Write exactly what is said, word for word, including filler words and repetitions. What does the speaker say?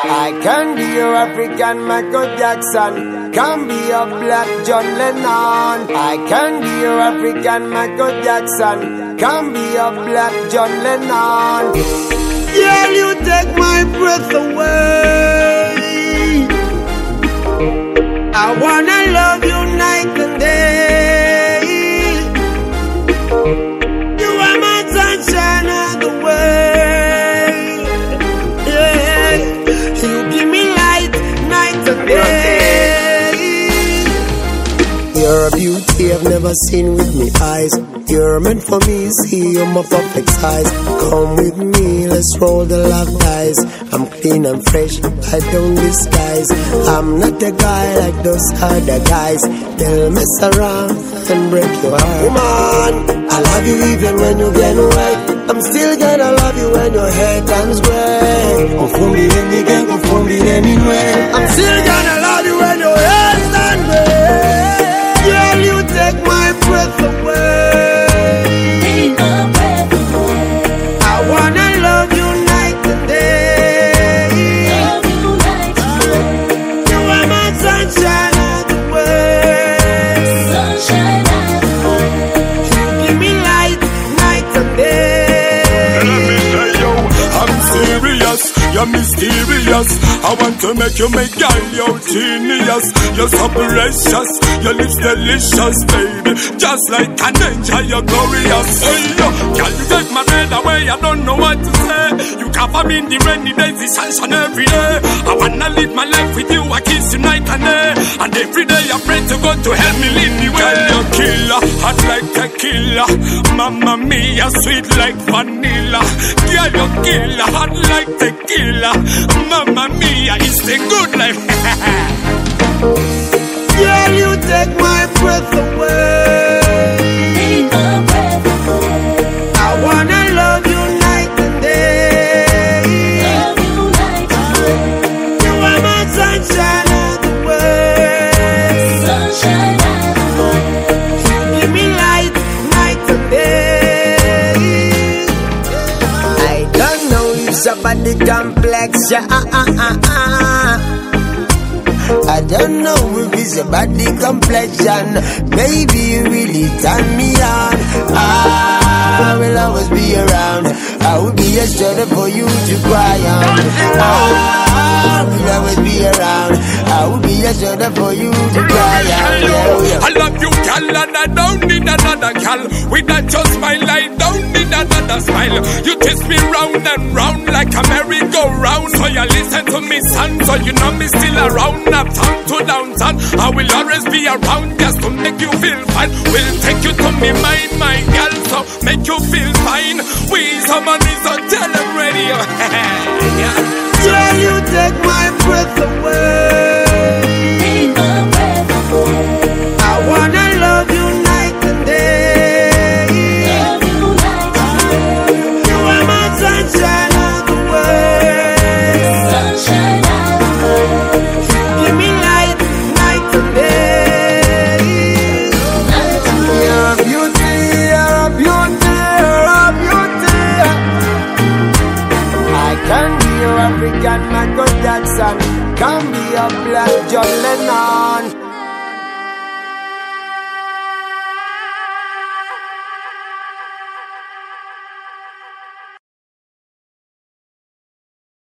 I can be your African Michael Jackson, can be your black John Lennon. I can be your African Michael Jackson, can be your black John Lennon. Girl, you take my breath away. I wanna love you night and day. You are my sunshine of the way. Yeah, you give me light night and day. You're a beauty I've never seen with me eyes. You're meant for me, see you're my perfect size. Come with me, let's roll the love dice. I'm clean and fresh, I don't disguise. I'm not a guy like those other guys. They'll mess around and break your heart. Woman, I love you even when you get wet. I'm still gonna love you when your hair turns gray. Confundir again, confundir anywhere. I'm still gonna love you when your hair turns gray. Girl, you take my breath away. You're mysterious. I want to make you my girl, you're genius. You're so precious, your lips delicious, baby. Just like an angel, you're glorious. Hey, yo, girl, you take my breath away, I don't know what to say. You cover me in the rainy days, the sunshine every day. I wanna live my life with you, I kiss you night and day. And every day I pray to God to help me lead the way. Girl, you're killer, hot like tequila. Mamma mia, sweet like vanilla. Girl, you're killer, hot like tequila. Mamma mia, it's the good life. Girl, you take my breath away. Take my breath away. I wanna love you night and day. Love you night and day. You are my sunshine of the way. Sunshine of the way. You give me light night and day. I don't know if somebody complex, yeah, uh, uh, uh, uh. I don't know if it's a body complexion. Maybe you really turn me on. I will always be around. I will be a shoulder for you to cry on. I will always be around. I will be a shoulder for you to cry on. Yeah, yeah. I love you, girl, and I don't need another girl. With that just smile, I don't need another smile. You twist me round and round like a merry-go-round. So you listen to me, son, so you know me still around. Uptown to downtown, I will always be around just to make you feel fine. We'll take you to me mind, my girl, so make you feel fine. We someone is on tele radio. Yeah, you take my breath away. Take my breath away. I wanna love you night and day. Love you night and day. You are my sunshine of the way. Sunshine of the way. Give me light night and day. Night and day. You're a beauty, you're a beauty, you're a beauty. I can be your African Michael Jackson, can be your black John Lennon.